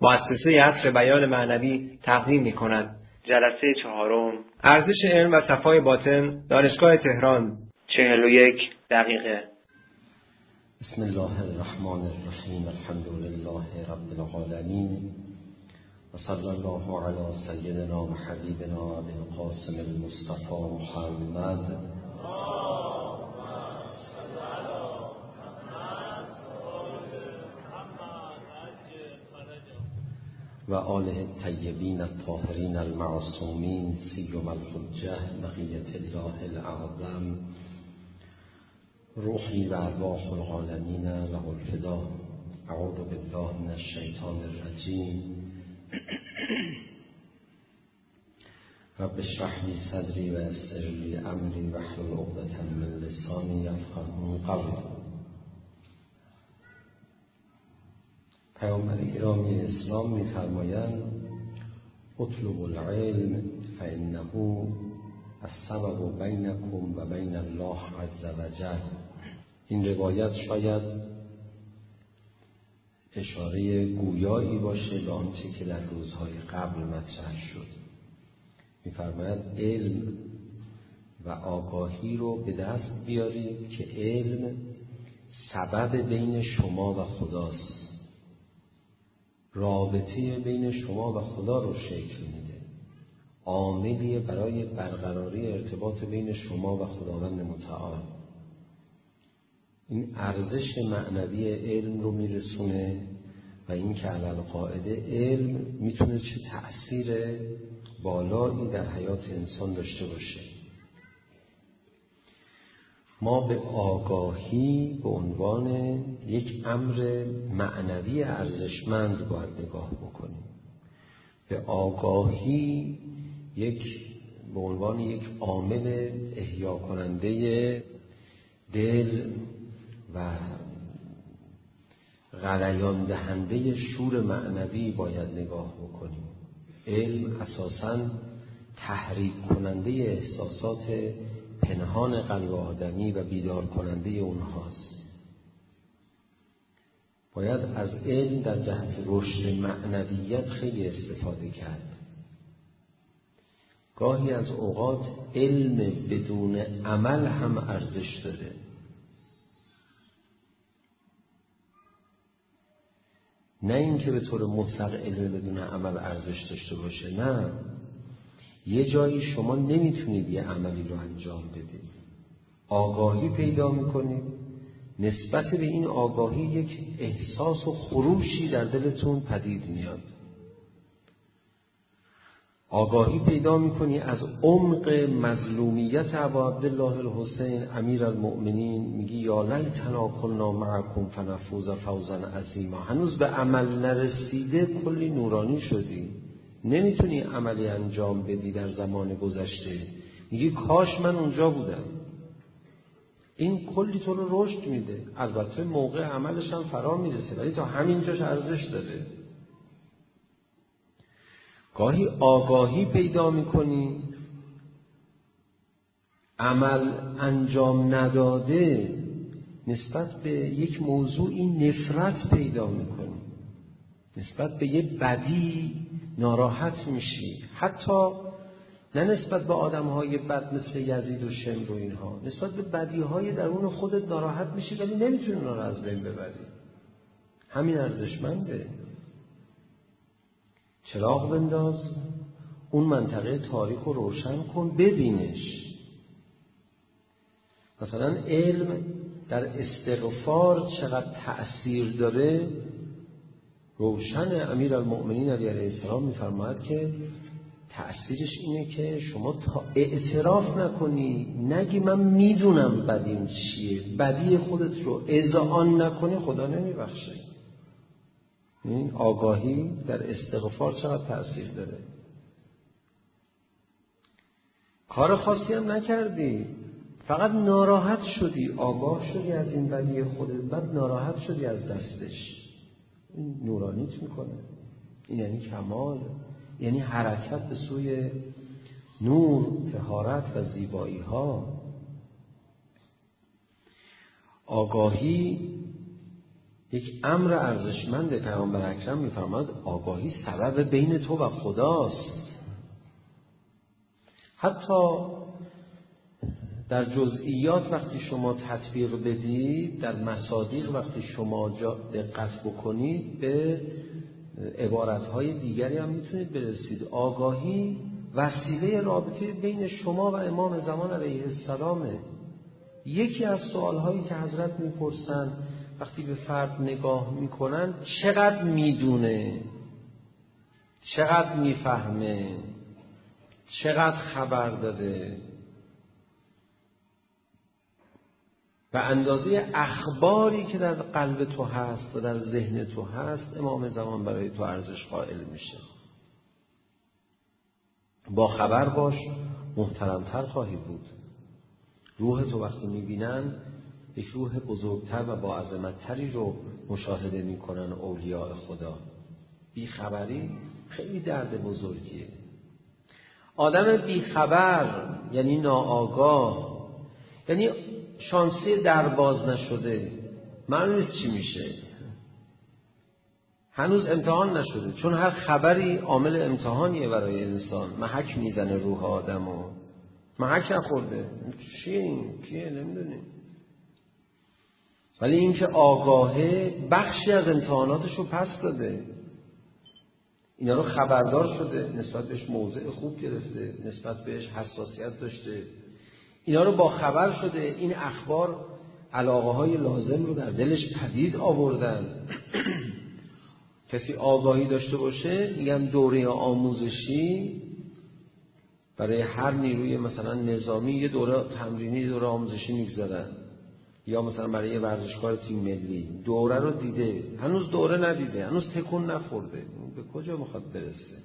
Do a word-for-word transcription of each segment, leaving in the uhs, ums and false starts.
مؤسسه عصر بیان معنوی تقدیم می‌کند. جلسه چهارم، ارزش علم و صفای باطن، دانشگاه تهران، چهل و یک دقیقه. بسم الله الرحمن الرحیم. الحمد لله رب العالمین و صلی الله علی سیدنا و حبیبنا ابی القاسم المصطفى محمد و آله الطیبین الطاهرین المعصومین سیما الحجة بقیة الله الاعظم روحی و ارواح العالمین له الفدا. اعوذ بالله من الشیطان الرجیم. رب اشرح لی صدری و یسر لی امری واحلل عقدة من لسانی یفقهوا قولی. پیامبر گرامی اسلام می‌فرمایند اطلبوا العلم فانه السبب بینکم و بین الله عز وجل. این روایت شاید اشاره گویایی باشه به آنچه که در روزهای قبل مطرح شد. می‌فرماید علم و آگاهی رو به دست بیارید که علم سبب بین شما و خداست، رابطه بین شما و خدا رو شکل میده، عاملی برای برقراری ارتباط بین شما و خداوند متعال. این ارزش معنوی علم رو میرسونه و این که علی القاعده علم میتونه چه تأثیر بالایی در حیات انسان داشته باشه. ما به آگاهی به عنوان یک امر معنوی ارزشمند باید نگاه بکنیم. به آگاهی یک به عنوان یک عامل احیا کننده دل و غلیان دهنده شور معنوی باید نگاه بکنیم. علم اساساً تحریک کننده احساسات پنهان قلب آدمی و بیدار کننده اونهاست. باید از علم در جهت رشد معنویت خیلی استفاده کرد. گاهی از اوقات علم بدون عمل هم ارزش داره. نه اینکه به طور مطلق علم بدون عمل ارزش داشته باشه، نه. یه جایی شما نمیتونید یه عملی رو انجام بدید، آگاهی پیدا میکنید، نسبت به این آگاهی یک احساس و خروشی در دلتون پدید میاد. آگاهی پیدا میکنی از عمق مظلومیت ابا عبدالله الحسین امیر المؤمنین، میگی یا لیتنا کنا معکم فنفوز فوزا عظیما. هنوز به عمل نرسیده کلی نورانی شدی، نمیتونی عملی انجام بدی در زمان گذشته، میگی کاش من اونجا بودم. این کلی تو رو رشد میده. البته موقع عملش هم فرا میرسه، ولی تا همینجاش ارزش داره. گاهی آگاهی پیدا میکنی، عمل انجام نداده نسبت به یک موضوعی نفرت پیدا میکنی، نسبت به یه بدی ناراحت میشی. حتی نه نسبت به آدمهای بد مثل یزید و شمر و اینها، نسبت به بدیهای درون خودت ناراحت میشی ولی نمیتونی اونا رو از بین ببری. همین ارزشمنده. چراغ بنداز، اون منطقه تاریک رو روشن کن، ببینش. مثلا علم در استغفار چقدر تأثیر داره روشن. امیر المؤمنین علیه السلام میفرماید که تأثیرش اینه که شما تا اعتراف نکنی، نگی من میدونم بدین چیه، بدی خودت رو اذعان نکنی، خدا نمیبخشه. این آگاهی در استغفار چقدر تأثیر داره. کار خاصی هم نکردی، فقط ناراحت شدی، آگاه شدی از این بدی خودت، بعد ناراحت شدی از دستش. این نورانیت میکنه. این یعنی کمال، یعنی حرکت به سوی نور، طهارت و زیبایی ها. آگاهی یک امر ارزشمند. پیامبر اکرم می‌فرماد آگاهی سبب بین تو و خداست. حتی در جزئیات وقتی شما تطبیق بدید، در مصادیق وقتی شما دقت بکنید، به عبارت‌های دیگری هم میتونید برسید. آگاهی وسیله رابطه بین شما و امام زمان علیه السلامه. یکی از سوال‌هایی که حضرت میپرسن وقتی به فرد نگاه میکنن، چقدر میدونه، چقدر میفهمه، چقدر خبر داره. و اندازه اخباری که در قلب تو هست و در ذهن تو هست، امام زمان برای تو ارزش قائل میشه. با خبر باش، محترمتر خواهی بود. روح تو وقتی میبینن یک روح بزرگتر و با عظمتتری رو مشاهده میکنن اولیاء خدا. بیخبری خیلی درد بزرگیه. آدم بیخبر یعنی ناآگاه، یعنی شانسی در باز نشده، معلوم نیست چی میشه، هنوز امتحان نشده، چون هر خبری عامل امتحانیه برای انسان. محک میزنه روح آدمو، محک نخورده، چیه این؟ کیه؟ نمیدونیم. ولی این که آگاهه بخشی از امتحاناتشو پس داده، اینا رو خبردار شده، نسبت بهش موضع خوب گرفته، نسبت بهش حساسیت داشته، اینا رو با خبر شده. این اخبار علاقه های لازم رو در دلش پدید آوردن. کسی آگاهی داشته باشه، میگن دوره آموزشی برای هر نیروی مثلا نظامی یه دوره تمرینی، یه دوره آموزشی میگذارن، یا مثلا برای یه ورزشکار تیم ملی دوره رو دیده، هنوز دوره ندیده، هنوز تکون نخورده، به کجا میخواد برسه؟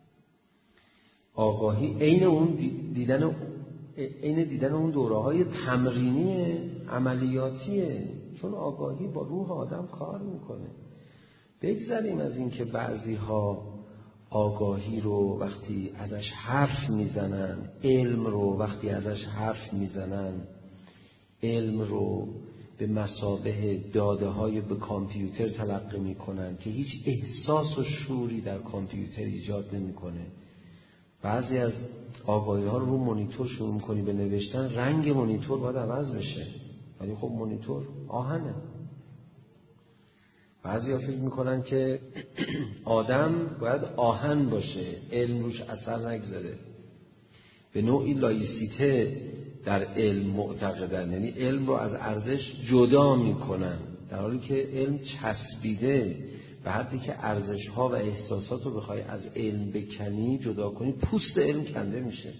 آگاهی عین اون دیدن عین دیدن اون دوره‌های تمرینی عملیاتیه، چون آگاهی با روح آدم کار میکنه. بگذاریم از این که بعضی‌ها آگاهی رو وقتی ازش حرف میزنن، علم رو وقتی ازش حرف میزنن، علم رو به مثابه داده‌های به کامپیوتر تلقی میکنن که هیچ احساس و شعوری در کامپیوتر ایجاد نمیکنه. بعضی از آگاهی ها رو رو مانیتور شروع میکنی به نوشتن، رنگ مانیتور باید عوض بشه، ولی خب مانیتور آهنه. بعضی ها فکر میکنن که آدم باید آهن باشه، علم روش اثر نگذاره. به نوعی لایسیته در علم معتقدن، یعنی علم رو از ارزش جدا میکنن، در حالی که علم چسبیده به حدی که ارزش ها و احساسات رو بخوای از علم بکنی، جدا کنی، پوست علم کنده میشه.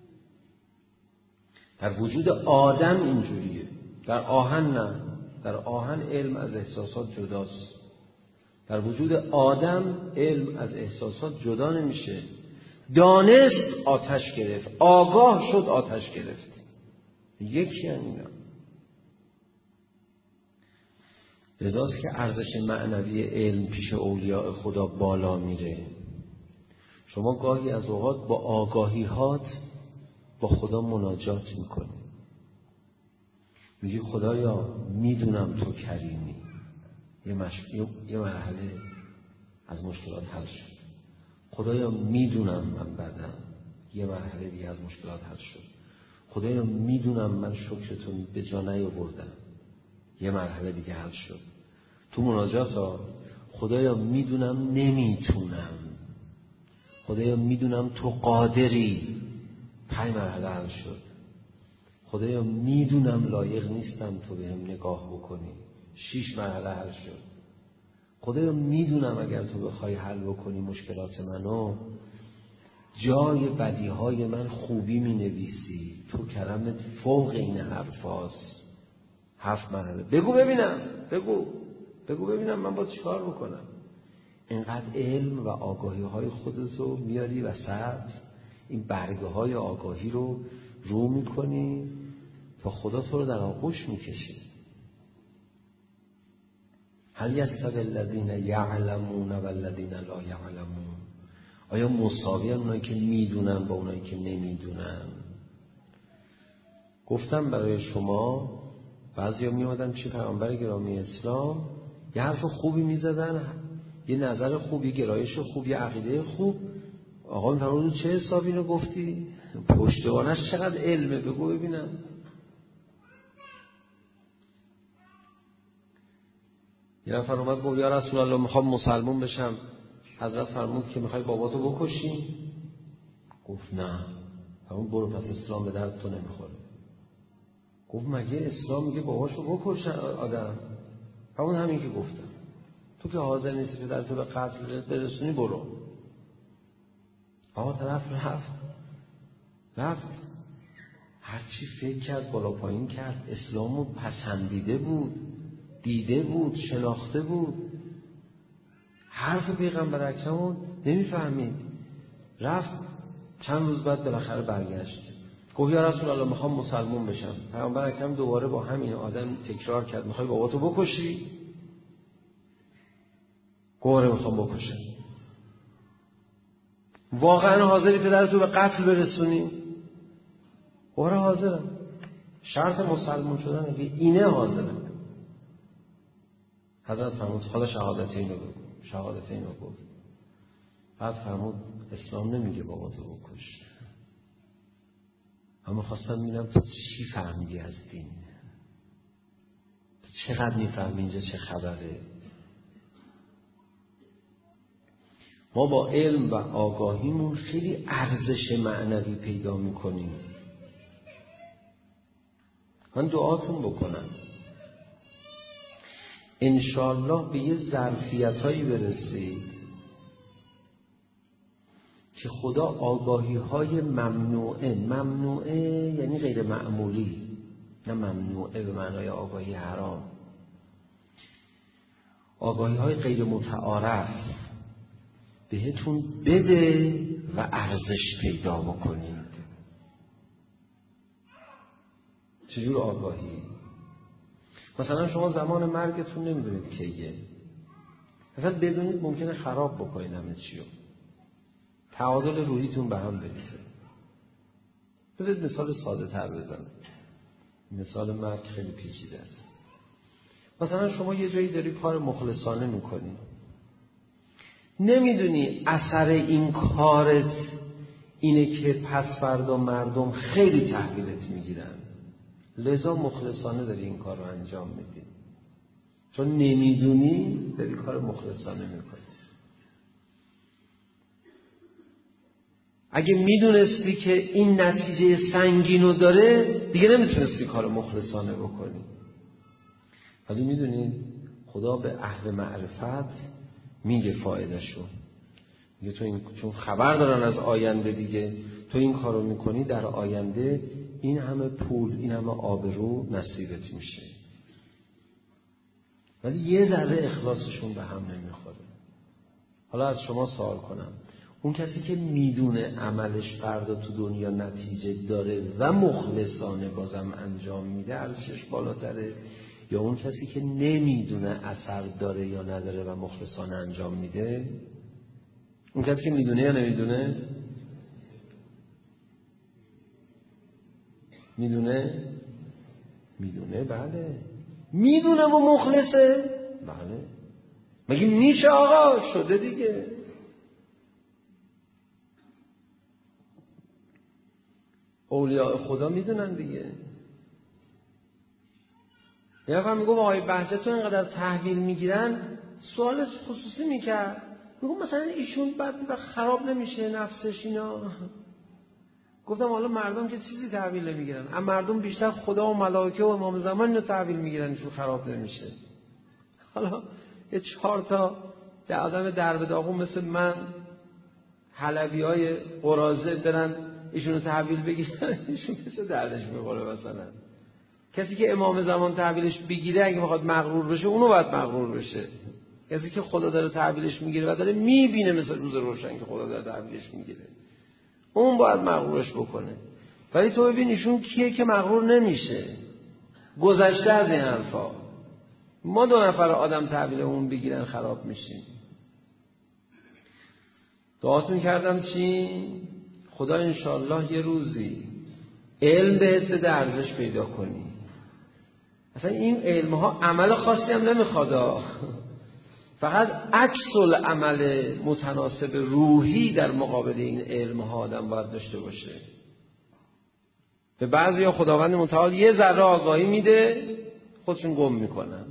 در وجود آدم اینجوریه، در آهن نه. در آهن علم از احساسات جداست، در وجود آدم علم از احساسات جدا نمیشه. دانست آتش گرفت، آگاه شد آتش گرفت، یکی همینا. لذاست که ارزش معنوی علم پیش اولیاء خدا بالا میره. شما گاهی از اوقات با آگاهی هات با خدا مناجات میکنی، میگی خدایا میدونم تو کریمی، یه, مش... یه مرحله از مشکلات حل شد. خدایا میدونم من بدم، یه مرحله دیگه از مشکلات حل شد. خدایا میدونم من شکرتو به جا نیاوردم، یه مرحله دیگه حل شد. تو مناجات ها خدایا میدونم نمیتونم، خدایا میدونم تو قادری، پنج مرحله حل شد. خدایا میدونم لایق نیستم تو بهم نگاه بکنی، شش مرحله حل شد. خدایا میدونم اگر تو بخوای حل بکنی مشکلات منو، جای بدیهای من خوبی می نویسی، تو کلمت فوق این حرفاست. هفت مرحله. بگو ببینم، بگو بگو ببینم من با چیکار بکنم. اینقدر علم و آگاهی های خودتو میاری وسط، این برگه های آگاهی رو رو میکنی تا خدا تو رو در آغوش میکشه. هل یستوی الذین یعلمون والذین لا یعلمون؟ آیا مساوی هم اونایی که میدونن با اونایی که نمیدونن؟ گفتم برای شما بعضی ها میامدن چه پیامبر گرامی اسلام یه حرف خوبی میزدن، یه نظر خوب، یه گرایش خوب، یه عقیده خوب. آقا میفرمود چه حساب اینو گفتی؟ پشتوانش چقدر علمه، بگو ببینم. یه نفر اومد گفت یا رسول الله میخوام مسلمون بشم. حضرت فرمود که میخوای باباتو بکشی؟ گفت نه. همون برو پس اسلام به درد تو نمیخوره. گفت مگه اسلام میگه باباشو بکش آدم؟ همون همین که گفتم. تو که حاضر نیستی پدر تو به قتل برسونی برو. آقا طرف رفت رفت هرچی فکر کرد بالا پایین کرد، اسلامو پسندیده بود، دیده بود، شناخته بود، حرف پیغمبر اکرمو نمیفهمید. رفت چند روز بعد بالاخره برگشت گفت یا رسول الله میخوام مسلمون بشم. پیغمبر اکرم دوباره با همین آدم تکرار کرد میخوای باباتو بکشی؟ گوره میخوام بکشم. واقعا حاضری پدرتو به قتل برسونی؟ گوره حاضرم. شرط مسلمون شدن اگه اینه حاضرم. حضرت فرمود حالا شهادت اینو بگو. شهادت اینو گفت. بعد فرمود اسلام نمیگه باباتو بکش. اما خواستم ببینم تو چی فهمیدی از دین؟ تو چقدر میفهمی اینجا چه خبره؟ ما با علم و آگاهیمون خیلی ارزش معنوی پیدا میکنیم. من دعاتون بکنم انشاءالله به یه ظرفیتایی برسید که خدا آگاهی های ممنوعه، ممنوعه یعنی غیر معمولی، نه ممنوعه به معنای آگاهی حرام، آگاهی های غیر متعارف بهتون بده و ارزش پیدا بکنید. چجور آگاهی؟ مثلا شما زمان مرگتون نمیدونید کیه، مثلا بدونید ممکنه خراب بکنید همه چیو، تعادل روحیتون به هم بریزه. بذارید مثال ساده تر بزنم. مثال مرگ خیلی پیچیده است. مثلا شما یه جایی داری کار مخلصانه میکنی، نمیدونی اثر این کارت اینه که پس فردا مردم خیلی تحویلت میگیرن، لذا مخلصانه داری این کار رو انجام میدی. چون نمیدونی داری کار مخلصانه میکنی. اگه میدونستی که این نتیجه سنگینو داره دیگه نمیتونستی کار مخلصانه بکنی. ولی میدونی خدا به اهل معرفت میگه فایدهشو، میگه تو این، چون خبر دارن از آینده دیگه، تو این کارو میکنی در آینده این همه پول، این همه آبرو نصیبت میشه. ولی یه ذره اخلاصشون به هم نمیخوره. حالا از شما سوال کنم، اون کسی که میدونه عملش فردا تو دنیا نتیجه داره و مخلصانه بازم انجام میده ارزشش بالاتره، یا اون کسی که نمیدونه اثر داره یا نداره و مخلصانه انجام میده؟ اون کسی که میدونه یا نمیدونه؟ میدونه؟ میدونه، بله. میدونه و مخلصه؟ بله. مگه میشه آقا؟ شده دیگه. اولیاء خدا میدونن دیگه. یه نفر میگم آقای بهجت اینقدر تحویل میگیرن، سوال خصوصی میکرد، میگم مثلا ایشون بعد خراب نمیشه نفسش اینا؟ گفتم حالا مردم که چیزی تحویل نمیگیرن، اما مردم بیشتر خدا و ملائکه و امام زمان اینو تحویل میگیرن، ایشون خراب نمیشه. حالا یه چهار تا در آدم درب داغون مثل من، حلبی های قرازه برن ایشونو تحویل بگیرن، ایشون چه دردش میخوره؟ مثلا کسی که امام زمان تحویلش بگیره اگه میخواد مغرور بشه اونو باید مغرور بشه. کسی که خدا داره تحویلش میگیره و داره میبینه مثل روز روشن که خدا داره تحویلش میگیره، اون باید مغرورش بکنه. ولی تو ببین ایشون کیه که مغرور نمیشه؟ گذشته از این حرفا. ما دو نفر آدم تحویل اون بگیرن خراب میشیم. دعاتون کردم چی؟ خدا انشالله یه روزی علم بهت بده ارزش پیدا کنی. اصلا این علم ها عمل خاصی هم نمیخواد. فقط عکس العمل متناسب روحی در مقابل این علم ها آدم باید داشته باشه. به بعضیا خداوند متعال یه ذره آگاهی میده، خودشون گم میکنن.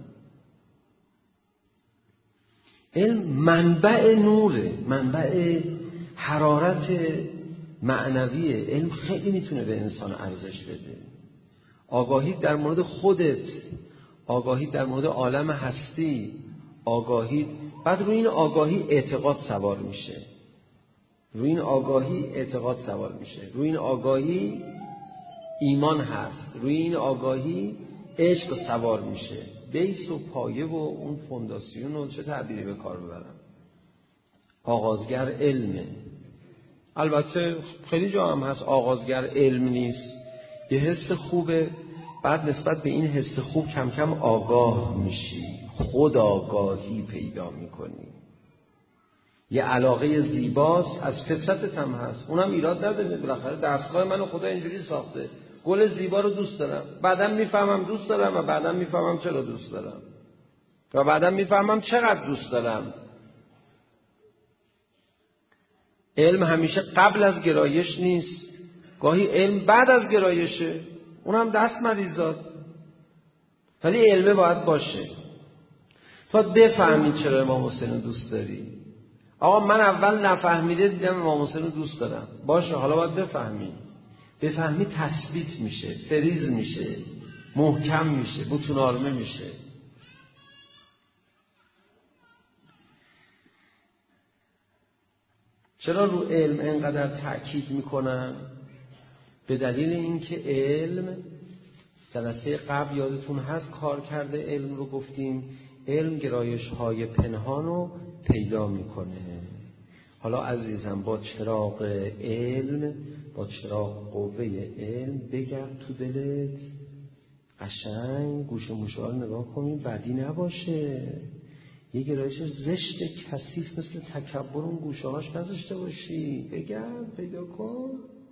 علم منبع نوره، منبع حرارت معنویه. علم خیلی میتونه به انسان ارزش بده. آگاهی در مورد خودت، آگاهی در مورد عالم هستی، آگاهی، بعد روی این آگاهی اعتقاد سوار میشه، روی این آگاهی اعتقاد سوار میشه، روی این آگاهی ایمان هست، روی این آگاهی عشق سوار میشه. بیس و پایه و اون فونداسیون رو چه تعبیری به کار ببرم؟ آغازگر علمه. البته خیلی جا هم هست آغازگر علم نیست، یه حس خوبه، بعد نسبت به این حس خوب کم کم آگاه میشی، خود آگاهی پیدا میکنی. یه علاقه زیباست، از فطرتت هم هست، اونم ایراد نداره، بالاخره دستگاه منو خدا اینجوری ساخته، گل زیبا رو دوست دارم، بعدم میفهمم دوست دارم و بعدم میفهمم چرا دوست دارم و بعدم میفهمم چقدر دوست دارم. علم همیشه قبل از گرایش نیست، گاهی علم بعد از گرایشه، اونم دست مریضات، ولی علمه باید باشه تا بفهمید چرا امام حسین رو دوست داری. آقا من اول نفهمیده دیدم امام حسین رو دوست دارم، باشه حالا باید بفهمی، بفهمی تثبیت میشه، فریز میشه، محکم میشه، بطون آرمه میشه. چرا رو علم اینقدر تأکید میکنن؟ به دلیل اینکه علم، جلسه قبل یادتون هست کار کرده علم رو گفتیم، علم گرایش های پنهان رو پیدا میکنه. حالا عزیزم با چراغ علم، با چراغ قوه علم بگرد تو دلت، قشنگ گوش موشه ها نگاه کنید، بدی نباشه. یه گرایش زشت کثیف مثل تکبر اون گوشه هاش نذاشته باشی، بگرد پیدا کن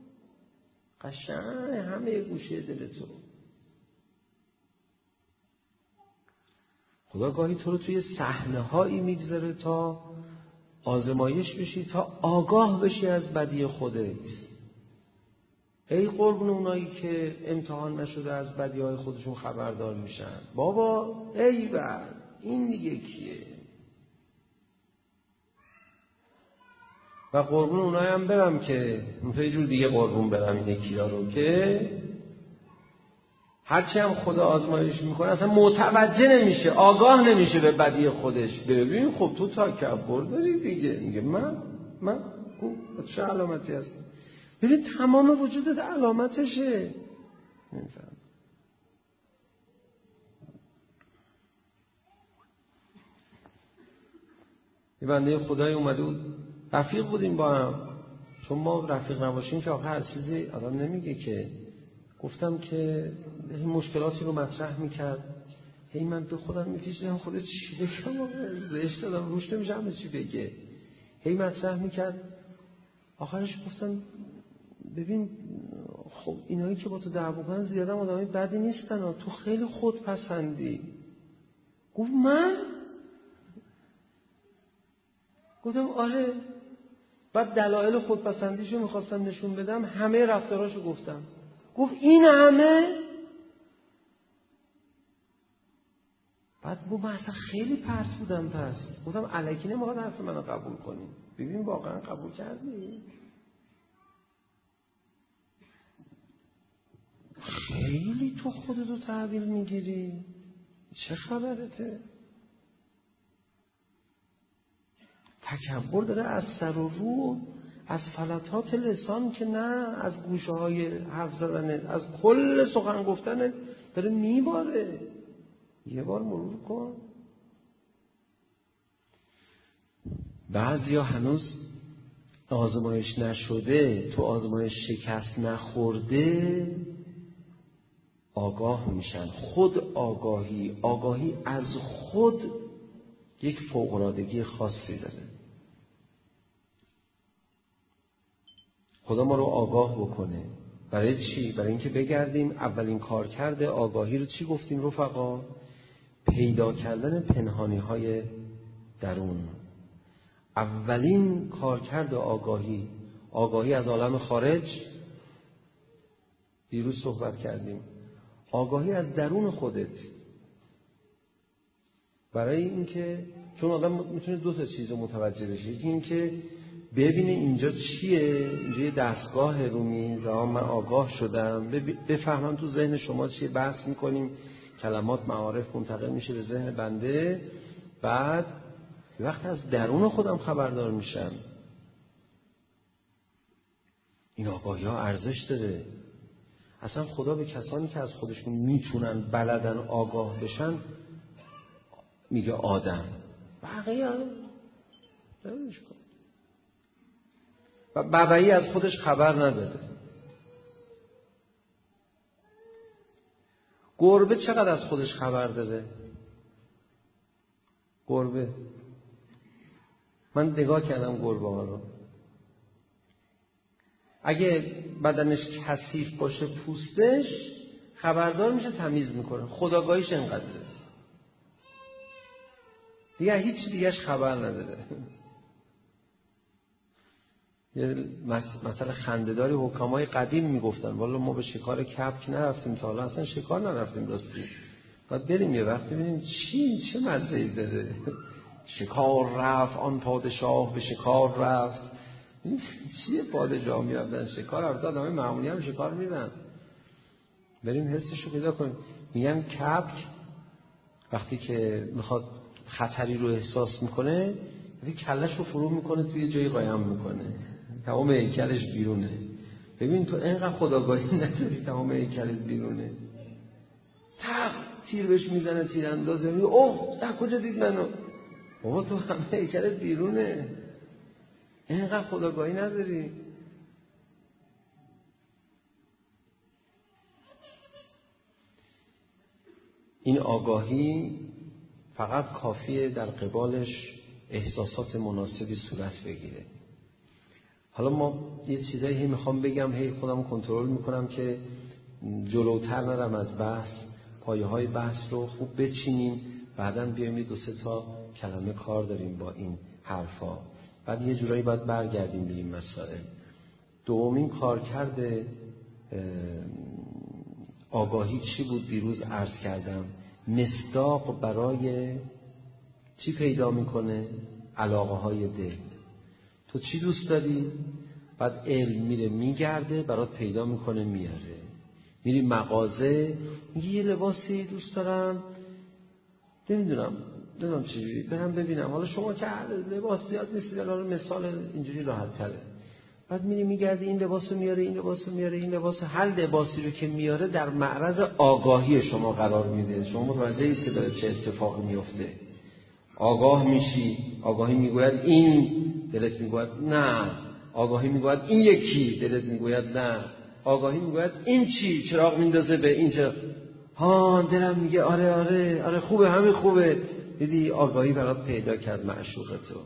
قشنگ همه گوشه دلتو. خدا گاهی تو رو توی صحنه هایی میگذاره تا آزمایش بشی، تا آگاه بشی از بدی خودت. ای قربون اونایی که امتحان نشده از بدی های خودشون خبردار میشن. بابا ای بر این دیگه کیه؟ و قربون اونایی هم برم که مثلا جور دیگه قربون برم این کیا رو که هرچی هم خدا آزمایش میکنه اصلا متوجه نمیشه، آگاه نمیشه به بدی خودش. ببین خب تو تکبر داری دیگه، میگه من من او چه علامتی هست؟ ببین تمام وجودت علامتشه. نمیفهم. یه بنده خدای اومده بود، رفیق بودیم با هم، چون ما رفیق نباشیم که آخه هر چیزی آدم نمیگه که. گفتم که این مشکلاتی رو مطرح میکرد، هی من به خودم میپیچیدم خودت چی بگم، زشت دادم روش نمیشه همه چی بگه. هی مطرح میکرد، آخرش گفتم ببین خب اینایی که با تو دعوا کنن زیاده آدمای بدی نیستن، تو خیلی خودپسندی. گفت من؟ گفتم آره. بعد دلایل خودپسندیشو میخواستم نشون بدم، همه رفتاراشو گفتم. گفت این همه؟ بعد گفت من اصلا خیلی پرت بودم. پس گفتم الکی نمیخواد حرف منو قبول کنی، ببین واقعا قبول کردی؟ خیلی تو خودتو تحویل میگیری، چه خبرته؟ تکبر داره از سر و رو، از فلتات لسان که نه، از گوشه های حرف زدن، از کل سخن گفتن داره میباره. یه بار مرور کن. بعضیا هنوز آزمایش نشده، تو آزمایش شکست نخورده آگاه میشن. خود آگاهی، آگاهی از خود یک فوق‌العادگی خاصی داره. خدا ما رو آگاه بکنه. برای چی؟ برای اینکه بگردیم اولین کار کرده آگاهی رو چی گفتیم رفقا؟ پیدا کردن پنهانی های درون. اولین کارکرد آگاهی، آگاهی از عالم خارج، دیروز صحبت کردیم، آگاهی از درون خودت. برای اینکه چون آدم میتونه دو تا چیز رو متوجه بشه، یکی این که ببینه اینجا چیه، اینجا یه دستگاه رو میز، من آگاه شدم، بفهمم تو ذهن شما چیه، بحث میکنیم، کلمات معارف منتقل میشه به ذهن بنده، بعد وقت از درون خودم خبردار میشم. این آگاهی ها ارزش داره. اصلا خدا به کسانی که از خودشون میتونن بلدن آگاه بشن میگه آدم، بقیه دارش کن. و ببعی از خودش خبر نداره. گربه چقدر از خودش خبر داره؟ گربه، من نگاه کردم گربه ها رو، اگه بدنش کثیف باشه پوستش، خبردار میشه، تمیز میکنه، خودآگاهیش انقدره دیگه، هیچ دیگهش خبر نداره. یه مثلا خنده‌داری حکمای قدیم میگفتن والا ما به شکار کبک نرفتیم تا حالا، اصلا شکار نرفتیم راستی، باید بریم یه وقت ببینیم چی چه مزه‌ای داره. شکار رفت آن پادشاه به شکار رفت. چیه پادشاه میرفتن شکار؟ البته آدمای معمولی هم شکار میرن. بریم حسشو پیدا کنیم. میگن کبک وقتی که میخواد خطری رو احساس میکنه، وقتی کلش رو فرو میکنه توی جایی قایم میکنه، تمام هیکلش بیرونه. ببین تو اینقدر خودآگاهی نداری، تمام هیکلت بیرونه، تق تیر بهش میزنه، تیر اندازه، میگه اوه در کجا دید منو؟ بابا تو همه هیکلت بیرونه، اینقدر خودآگاهی نداری. این آگاهی فقط کافیه در قبالش احساسات مناسبی صورت بگیره. حالا ما یه چیزایی هی میخوام بگم، هی خودم کنترل میکنم که جلوتر نرم از بحث، پایه های بحث رو خوب بچینیم، بعداً بیایم دو سه تا کلمه کار داریم با این حرفا، بعد یه جورایی باید برگردیم به این مسائل. دومین کارکرد آگاهی چی بود؟ دیروز عرض کردم مصداق برای چی پیدا میکنه؟ علاقه های دل. تو چی دوست داری؟ بعد علم میره میگرده برات پیدا میکنه میاره. میری مغازه میگی یه لباسی دوست دارم، نمیدونم نمیدونم چی برم ببینم، حالا شما که لباس زیاد نیستید، حالا مثال اینجوری راحت تره. بعد میری میگردی این لباسو میاره، این لباسو میاره، این لباسو، هر لباسی رو که میاره در معرض آگاهی شما قرار میده. شما متوجهید که داره چه اتفاقی میفته. آگاه میشی، آگاهی میگوید این، دلت میگوید نه. آگاهی میگوید این یکی، دلت میگوید نه. آگاهی میگوید این چی؟ چراغ میندازه به این چه؟ ها دلم میگه آره آره آره خوبه، همین خوبه. دیدی آگاهی برات پیدا کرد معشوق تو.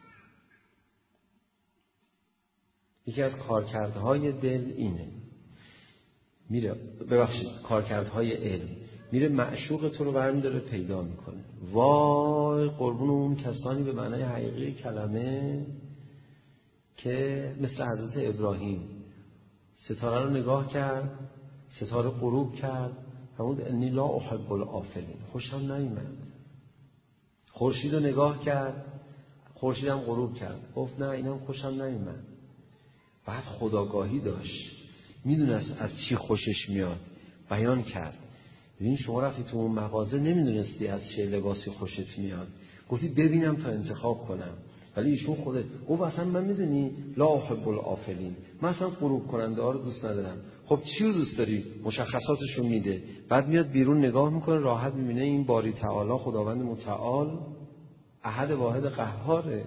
یکی از کارکردهای دل اینه، میره ببخشید کارکردهای علم، میره معشوق تو رو برمی‌داره پیدا میکنه. وای قربون اون کسانی به معنای حقیقی کلمه که مثل حضرت ابراهیم ستاره رو نگاه کرد، ستاره غروب کرد، فرمود انی لا احب الافلین، خوشم نیامد. خورشید رو نگاه کرد، خورشید هم غروب کرد، گفت نه اینم خوشم نیامد. بعد خودآگاهی داشت، میدونست از چی خوشش میاد، بیان کرد. ببین شما رفتی تو اون مغازه نمیدونستی از چه لباسی خوشت میاد، گفتی ببینم تا انتخاب کنم، ولی ایشون خوده گفت اصلا من میدونی لا احب الافلین، من اصلا غروب کننده ها رو دوست ندارم. خب چی رو دوست داری؟ مشخصاتشو میده. بعد میاد بیرون نگاه میکنه، راحت میبینه این باری تعالی خداوند متعال احد واحد قهاره.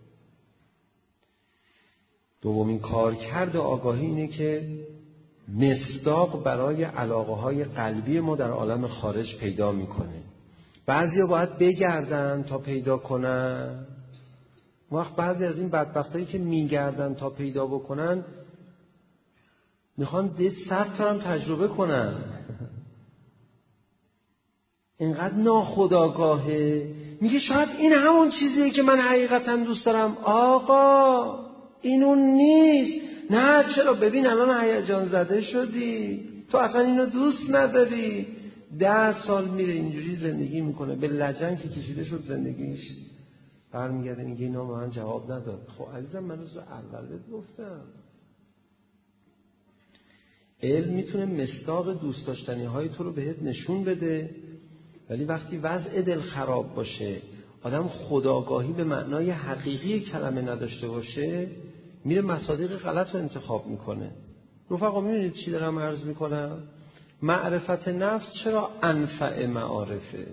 دومین کارکرد آگاهی اینه که مصداق برای علاقه های قلبی ما در عالم خارج پیدا میکنه. بعضیا باید بگردن تا پیدا کنن. وقت بعضی از این بدبختایی که میگردن تا پیدا بکنن میخوان ده صد تا هم تجربه کنن. اینقدر ناخودآگاهه میگه شاید این همون چیزیه که من حقیقتا دوست دارم. آقا این اون نیست. نه چرا؟ ببین الان هیجان زده شدی، تو اصلا اینو دوست نداری. ده سال میره اینجوری زندگی میکنه، به لجن که کشیده شد زندگیش، برمیگرده میگه اینا به من جواب نداد. خب عزیزم من روز اول بهت گفتم علم میتونه مصداق دوست داشتنی های تو رو بهت نشون بده، ولی وقتی وضع دل خراب باشه، آدم خودآگاهی به معنای حقیقی کلمه نداشته باشه، میره مصادیق غلط رو انتخاب میکنه. رفقا میبینید چی دارم عرض میکنم؟ معرفت نفس چرا انفع معارفه؟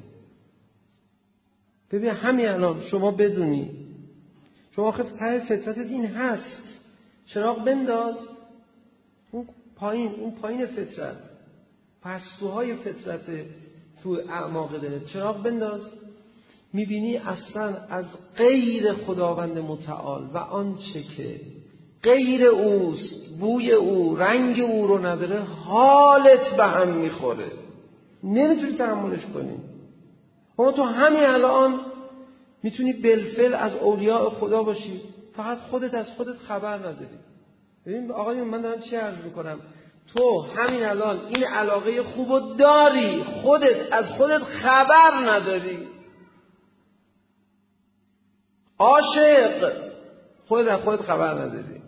ببین همین الان شما بدونی، شما آخه ته فطرتت این هست، چراغ بنداز اون پایین، اون پایین فطرت، پستوهای فطرت تو اعماق دلت، چراغ بنداز، میبینی اصلا از غیر خداوند متعال و آنچه که غیر اوست، بوی او، رنگ او رو نداره، حالت به هم میخوره، نمیتونی تحملش کنی. اما تو همین الان میتونی بالفعل از اولیاء خدا باشی، فقط خودت از خودت خبر نداری. ببین آقایون من دارم چی عرض میکنم، تو همین الان این علاقه خوبو داری، خودت از خودت خبر نداری. عاشق، خودت از خودت خبر نداری.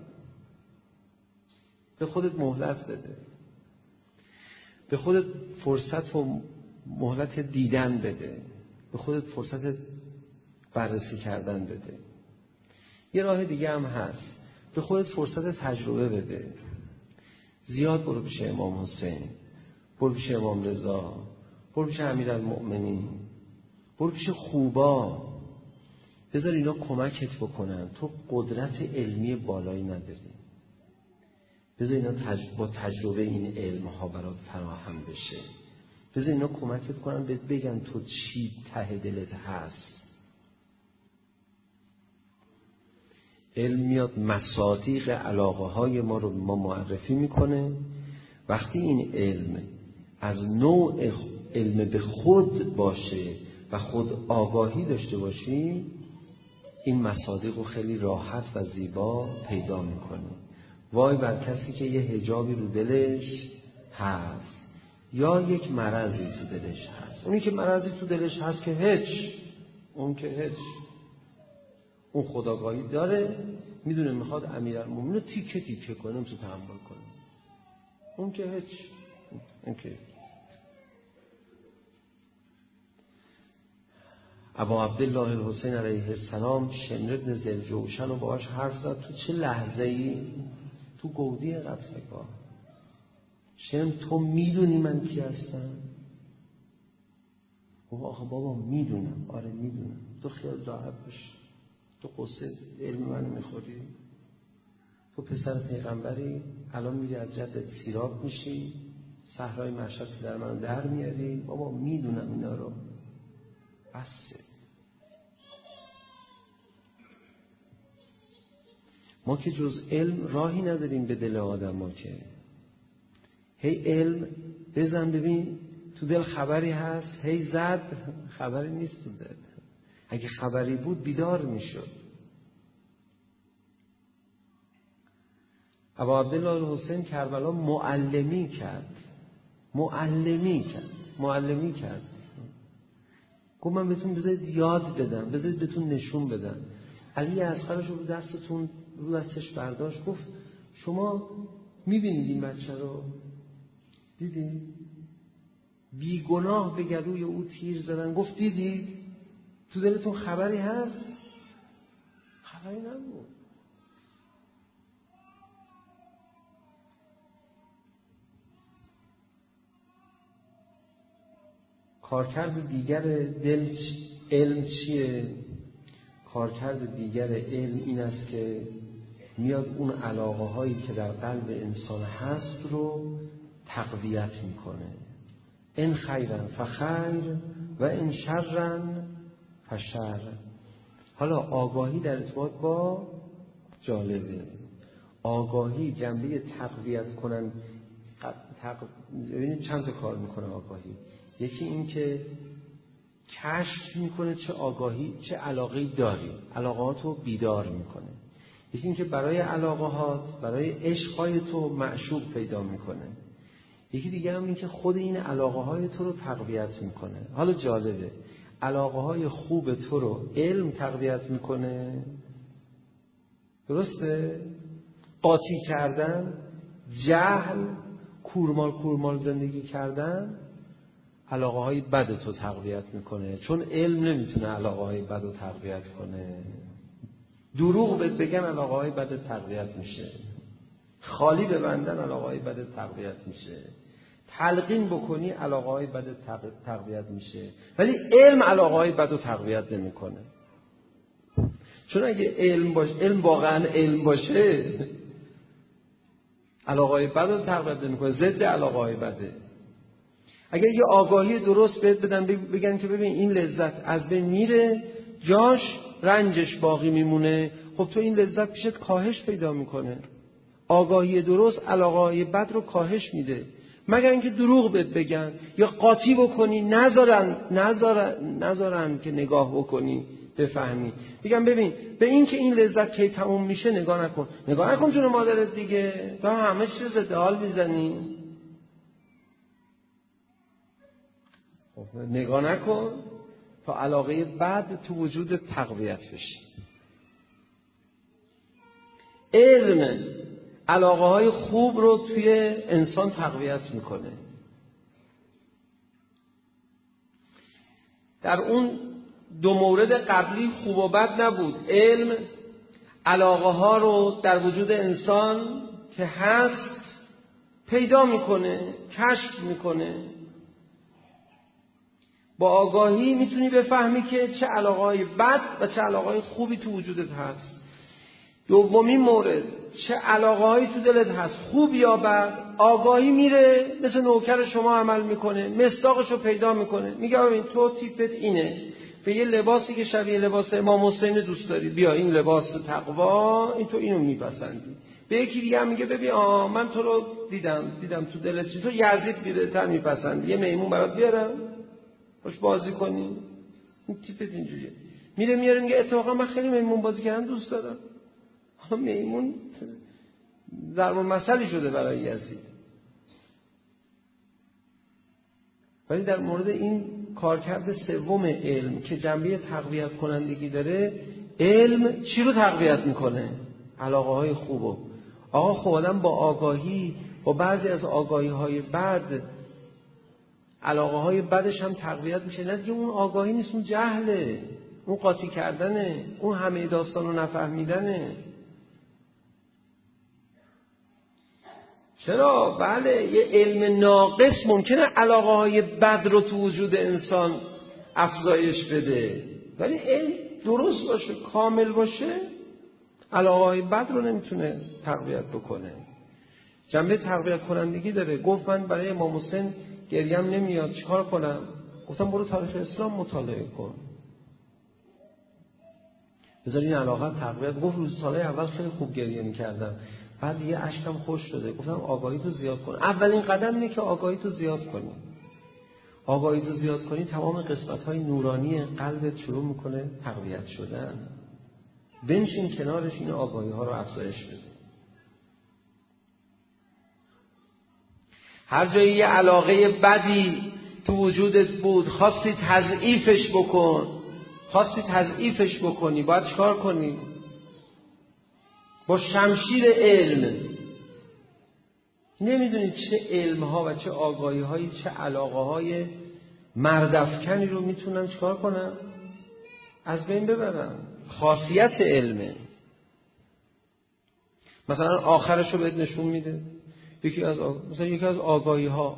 به خودت مهلت بده، به خودت فرصت و مهلت دیدن بده، به خودت فرصت بررسی کردن بده. یه راه دیگه هم هست، به خودت فرصت تجربه بده. زیاد برو پیش امام حسین، برو پیش امام رضا، برو پیش امیرالمؤمنین، برو پیش خوبا، بذار اینا کمکت بکنن. تو قدرت علمی بالایی نداری، بذار اینا تج... با تجربه این علم ها برات فراهم بشه. بذار اینا کمکت کنن بهت بگن تو چی ته دلت هست. علم میاد مصادیق علاقه های ما رو ما معرفی میکنه. وقتی این علم از نوع علم به خود باشه و خود آگاهی داشته باشی، این مصادیق رو خیلی راحت و زیبا پیدا میکنه. وای بر کسی که یه حجابی رو دلش هست یا یک مرضی تو دلش هست. اونی که مرضی تو دلش هست که هیچ، اون که هیچ، اون خودآگاهی داره، میدونه میخواد امیرالمومنین رو تیکه تیکه کنه تو تحمل کنه. اون که هیچ، اون که ابا عبدالله الحسین علیه السلام شمر بن ذوالجوشن رو باهاش حرف زد. تو چه لحظه‌ای؟ تو گودی قتلگاه. شمر تو میدونی من کی هستم؟ او آخه بابا میدونم. آره میدونم. تو خیال راحت باش، تو قصه علم من میخوری، تو پسر پیغمبری، الان میری از جدت سیراب میشی، صحرای مشهد در من در میاری. بابا میدونم اینا رو، بسه. ما که جز علم راهی نداریم به دل آدم ها که هی علم بزن ببین تو دل خبری هست، هی زد خبری نیست تو دل. اگه خبری بود بیدار میشد. ابا عبدالله الحسین کربلا معلمی کرد، معلمی کرد معلمی کرد گفت من بهتون بذارید یاد بدم، بذارید بهتون نشون بدم. علی اصغرش رو دستتون رو دستش برداشت، گفت شما میبینید این بچه رو؟ دیدید؟ بیگناه به گلوی او تیر زدن. گفت دیدید؟ تو دلتون خبری هست؟ خبری نبود. کارکرد دیگر دل علم چیه؟ کارکرد دیگر علم این است که میاد اون علاقه هایی که در قلب انسان هست رو تقویت میکنه. ان خیرن فخیر و ان شرن فشر. حالا آگاهی در ارتباط با جالبه، آگاهی جنبه تقویت کنن تق... ببینید چند تا کار میکنه آگاهی. یکی این که کشف میکنه چه آگاهی، چه علاقه‌ای داری، علاقه‌هات رو بیدار میکنه. یکی اینکه برای علاقه‌هات، برای عشق‌های تو معشوق پیدا میکنه. یکی دیگه هم این که خود این علاقه‌های تو رو تقویت میکنه. حالا جالبه، علاقه‌های خوب تو رو علم تقویت میکنه، درسته؟ قاطی کردن، جهل، کورمال کورمال زندگی کردن علاقه‌های بد تو تقویت میکنه، چون علم نمیتونه علاقه‌های بد رو تقویت کنه. دروغ بهت بگن علاقه‌های بد تقویت میشه، خالی ببندن علاقه‌های بد تقویت میشه، تلقین بکنی علاقه‌های بد تقویت میشه، ولی علم علاقه‌های بد رو تقویت نمیکنه. چون اگه علم باشه، علم واقعا علم باشه، علاقه‌های بد رو تقویت نمیکنه، ضد علاقه‌های بده. اگر یه آگاهی درست بهت بدن، بگن که ببین این لذت از بین میره، جاش رنجش باقی میمونه، خب تو این لذت پیشت کاهش پیدا میکنه. آگاهی درست علاقه‌های بد رو کاهش میده. مگر اینکه دروغ بهت بگن یا قاطی بکنی، نذارن نذارن نذارن که نگاه بکنی بفهمی. بگم ببین به این که این لذت کی تموم میشه نگاه نکن. نگاه نکن جون مادرت دیگه، تو همه چیز ضد حال میزنی. نگاه نکن تا علاقه بد تو وجود تقویت بشه. علم علاقه های خوب رو توی انسان تقویت میکنه. در اون دو مورد قبلی خوب و بد نبود. علم علاقه ها رو در وجود انسان که هست پیدا میکنه، کشف میکنه. با آگاهی میتونی بفهمی که چه علاقه های بد و چه علاقه های خوبی تو وجودت هست. دومین مورد، چه علاقه هایی تو دلت هست، خوب یا بد، آگاهی میره مثل نوکر شما عمل میکنه، مصداقش رو پیدا میکنه، میگه ببین تو تیپت اینه، به یه لباسی که شبیه لباس امام حسین دوست داری، بیا این لباس تقوا، این تو اینو میپسندی. به یکی دیگه هم میگه ببین آ من تو رو دیدم دیدم تو دلت چی، تو یزید بیرتر میپسندی، یه میمون برات بیارم باش بازی کنی، این تیپت اینجوریه. میره میاره میگه اتفاقا من خیلی میمون بازی کردن دوست دارم. میمون ضرب المثلی شده برای یزید. ولی در مورد این کارکرد سوم علم که جنبه تقویت کنندگی داره، علم چی رو تقویت میکنه؟ علاقه های خوبو. آقا خب آدم با آگاهی، با بعضی از آگاهی های بد، علاقه های بدش هم تقویت میشه. نه دیگه اون آگاهی نیست، اون جهله، اون قاطی کردنه، اون همه داستان رو نفهمیدنه. چرا؟ بله یه علم ناقص ممکنه علاقه های بد رو تو وجود انسان افزایش بده، ولی علم درست باشه، کامل باشه، علاقه های بد رو نمیتونه تقویت بکنه. جنبه تقویت کنندگی داره. گفت من برای امام حسین گریم نمیاد، چیکار کنم؟ گفتم برو تاریخ اسلام مطالعه کن، بذار این علاقه تقویت. گفت روز سال اول خیلی خوب گریه میکردم، بعد یه اشکم خوش شده. گفتم آگاهی تو زیاد کن. اولین قدم اینه که آگاهی تو زیاد کنی. آگاهی تو زیاد کنی تمام قسمت‌های نورانی قلبت شروع میکنه تقویت شدن. بنشین کنارش، این آگاهی‌ها رو افزایش بده. هر جایی یه علاقه بدی تو وجودت بود، خواستی تضعیفش بکن، خواستی تضعیفش بکنی، باید چیکار کنی؟ با شمشیر علم. نمیدونید چه علمها و چه آگاهی هایی، چه علاقه های مردافکنی رو میتونن چیکار کنن؟ از بین ببرن. خاصیت علمه. مثلا آخرش رو بهت نشون میده. یکی از آگ... مثلا یکی از آگاهی ها،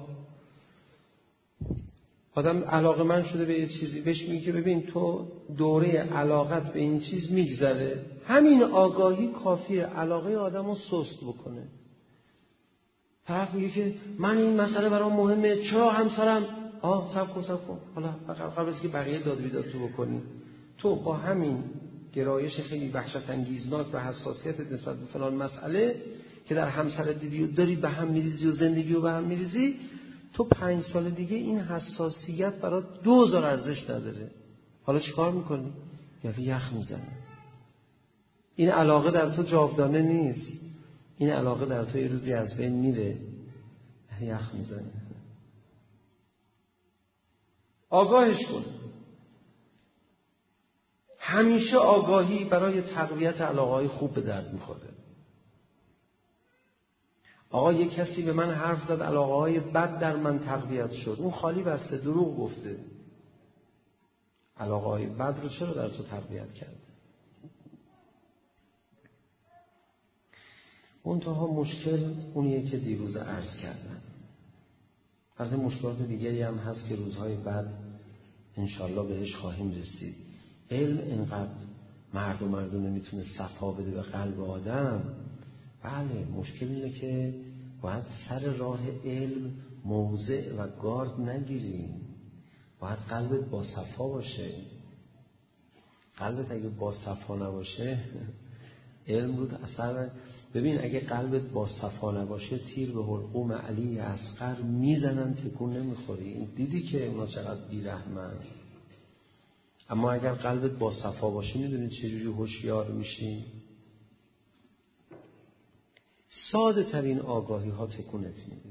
آدم علاقه من شده به یه چیزی، بهش میگه که ببین تو دوره علاقت به این چیز میگذره. همین آگاهی کافیه علاقه آدم رو سست بکنه. طرف میگه که من این مسئله برام مهمه، چرا همسرم آه صبر کن صبر کن حالا قبل از که بقیه داد بیداد تو بکنی، تو با همین گرایش خیلی وحشت انگیزناک و حساسیتت نسبت به فلان مسئله که در همسر دیدی و داری به هم میریزی و زندگی رو به هم میریزی، تو پنج سال دیگه این حساسیت برای دو هزار ارزش نداره. حالا چیکار میکنی؟ یه یخ میزنه. این علاقه در تو جاودانه نیست. این علاقه در تو یه روزی از بین میره. یخ میزنه. آگاهش کن. همیشه آگاهی برای تقویت علاقه‌های خوب به درد میخوره. آقا یک کسی به من حرف زد علاقه‌های بد در من تقویت شد. اون خالی بسته، دروغ گفته. علاقه‌های بد رو چرا در تو تقویت کرد؟ منتها مشکل اونیه که دیروز عرض کردم. البته مشکلات دیگری هم هست که روزهای بعد انشالله بهش خواهیم رسید. علم اینقدر مرد و مردم نمیتونه صفا بده به قلب آدم. بله، مشکل اینه که باید سر راه علم موضع و گارد نگیریم. باید قلبت با صفا باشه. قلبت اگه با صفا نباشه علم رو اثر. ببین اگه قلبت با صفا نباشه تیر به حلقوم علی اصغر میزنن تکون نمیخوری. این دیدی که اونا چقدر بیرحمن. اما اگر قلبت با صفا باشه میدونی چجوری هوشیار میشی؟ ساده ترین آگاهی ها تکونت میده.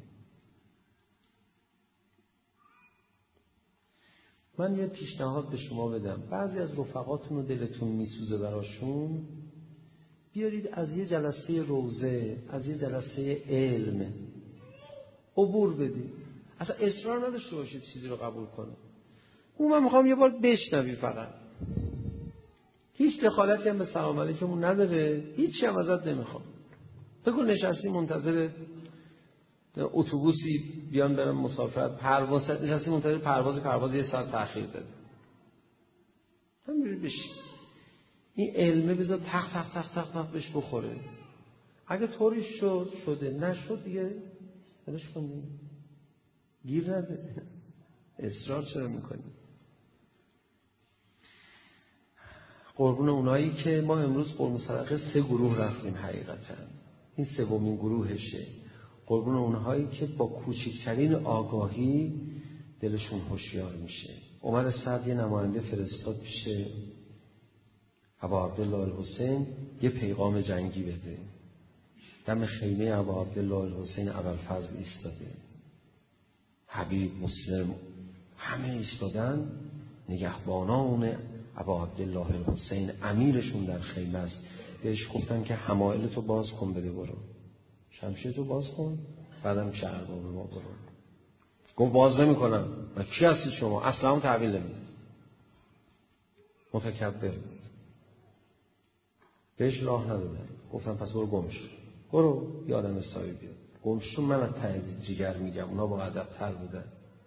من یه پیشنهاد به شما بدم. بعضی از رفقاتون رو دلتون میسوزه براشون، بیارید از یه جلسه روزه، از یه جلسه علم عبور بدید. اصلا اصرار نداشته باشید چیزی رو قبول کنه. اون من میخوام یه بار بشنوی فقط. هیچ دخالتی هم به سلام علیکمون نداره، هیچی هم ازت نمیخوام. بگو نشستی منتظر اتوبوسی بیان برم مسافرت، پرواز نشستی منتظر پرواز پرواز یه ساعت تأخیر داره. همینجوری بشی. این علمه بذار تق تق تق تق تق بهش بخوره. اگه طوری شد شده، نشد دیگه بلش کنی. گیر نده. اصرار چرا میکنی؟ قربون اونایی که ما امروز قربون صدقه سه گروه رفتیم حقیقتا. این سومین گروهشه. قربون اونهایی که با کوچکترین آگاهی دلشون هوشیار میشه. عمر سعد یه نماینده فرستاد پیش ابا عبدالله الحسین یه پیغام جنگی بده. دم خیمه ابا عبدالله الحسین ابوالفضل ایستاده. حبیب، مسلم همه ایستادن. نگهبانان ابا عبدالله الحسین امیرشون در خیمه است. بهش گفتن که حمایلتو باز کن بده برو. شمشیرتو باز کن بعدم چه ارباب ما برو. گفت باز نمی کنم. و کی هستی شما؟ اصلا هم تحویل نمیده. متکبر. بهش راه ندادن. گفتن پس برو گمش. برو یه آدم سایی بیاد. گمشون من از ته جیگر میگم. اونا با ادب تر بودن.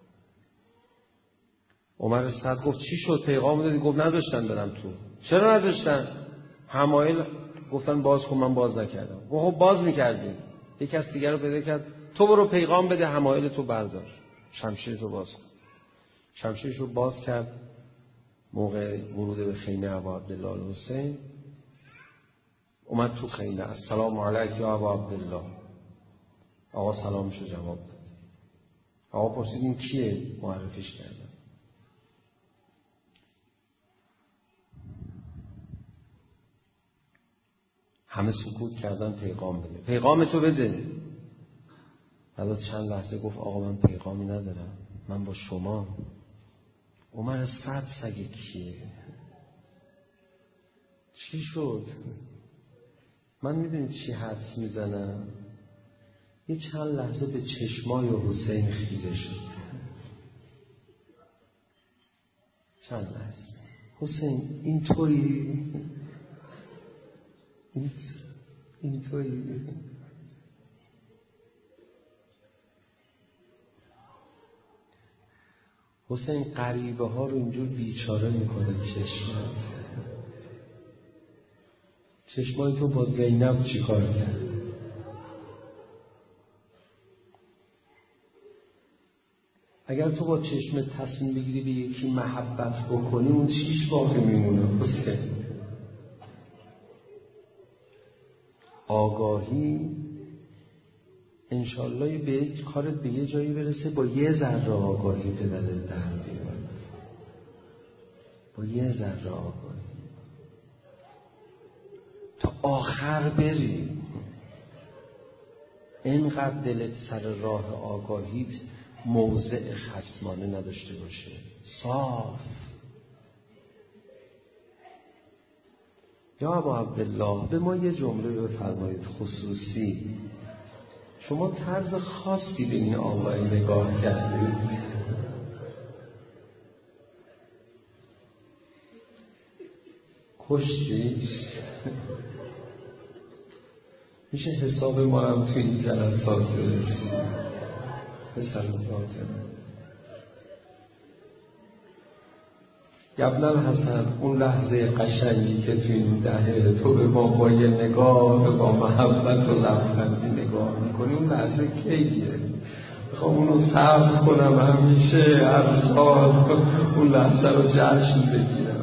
عمر سعد گفت چی شد؟ پیغام دادی؟ گفت نذاشتن برم تو. چرا نذاشتن؟ حمایل گفتن باز کن، من باز نکردم. گفت خب باز میکردیم. یک کس دیگر رو پیدا کرد. تو برو پیغام بده، حمایل تو بردار. شمشیرتو باز کن. شمشیرشو باز کرد. موقع ورود به خیمه ابا عبدالله الحسین اومد تو خیمه. السلام علیک یا ابا عبدالله. آقا سلامشو جواب داد. آقا پرسید این کیه؟ معرفیش کردن. همه سکوت کردن. پیغام بده. پیغام تو بده. بعد از چند لحظه گفت آقا من پیغامی ندارم، من با شما. عمر سعد سگه کیه؟ چی شد؟ من میدونید چی حدس میزنم؟ یه چند لحظه به چشمای حسین خیره شد. چند لحظه. حسین این تویی؟ این, این تویی؟ حسین غریبه ها رو اینجور بیچاره میکنه. چشمات چشمای تو با زینب چی کار کرد؟ اگر تو با چشم تصمیم بگیری به یکی محبت بکنی اون چیش باقی میمونه؟ حسین آگاهی انشالله به کارت به یه جایی برسه با یه ذره آگاهی پدرت در بیاد، با یه ذره آگاهی تا آخر بری. اینقدر دلت سر راه آگاهیت موضع خصمانه نداشته باشه، صاف. یا ابا عبدالله به ما یه جمله بفرمایید خصوصی. شما طرز خاصی به این آقای نگاه کردید. کشتیش میشه حساب ما هم توی این جلسات برسید. پسر فاطمه ابن الحسن، اون لحظه قشنگی که توی این دهه تو به ما با یه نگاه با محبت و لبخندی نگاه میکنی، اون لحظه کیه؟ میخوام اونو صرف کنم همیشه هر سال اون لحظه رو جشن بگیرم.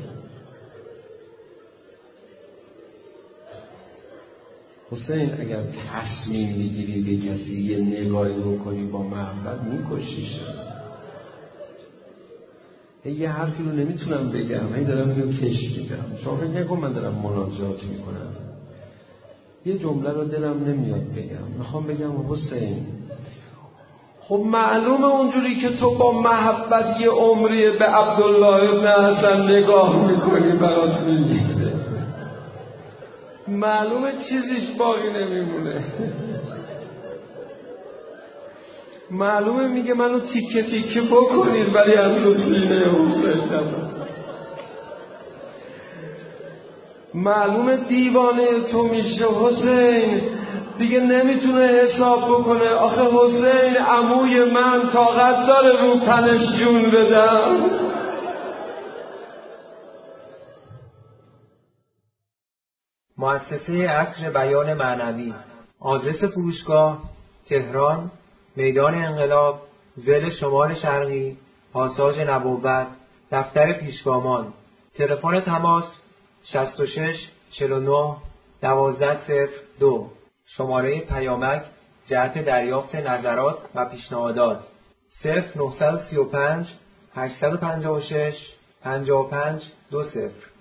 حسین اگر تصمیم میگیری به کسی یه نگاهی بکنی با محبت، میکشیش. یه حرفی رو نمیتونم بگم، هی دارم اینو کش میدم. شما فکر نکن من دارم مناجات میکنم. یه جمله رو دلم نمیاد بگم، میخوام بگم حسین خب معلومه اونجوری که تو با محبت یه عمری به عبدالله ابن حسن نگاه میکنی برات میگیره، معلومه چیزیش باقی نمیمونه. معلومه میگه منو تیکه تیکه بکنید ولی از رو سینه حسین نمون. معلومه دیوانه تو میشه حسین، دیگه نمیتونه حساب بکنه. آخه حسین عموی من طاقت داره رو تنش جون بدم. مؤسسه عصر بیان معنوی. آدرس فروشگاه: تهران، میدان انقلاب، ضلع شمال شرقی، پاساژ نبوت، دفتر پیشگامان. تلفن تماس: شصت و شش چهل و نه دوازده صفر دو. شماره پیامک جهت دریافت نظرات و پیشنهادات: صفر نه سه پنج هشت پنج شش پنج پنج دو صفر.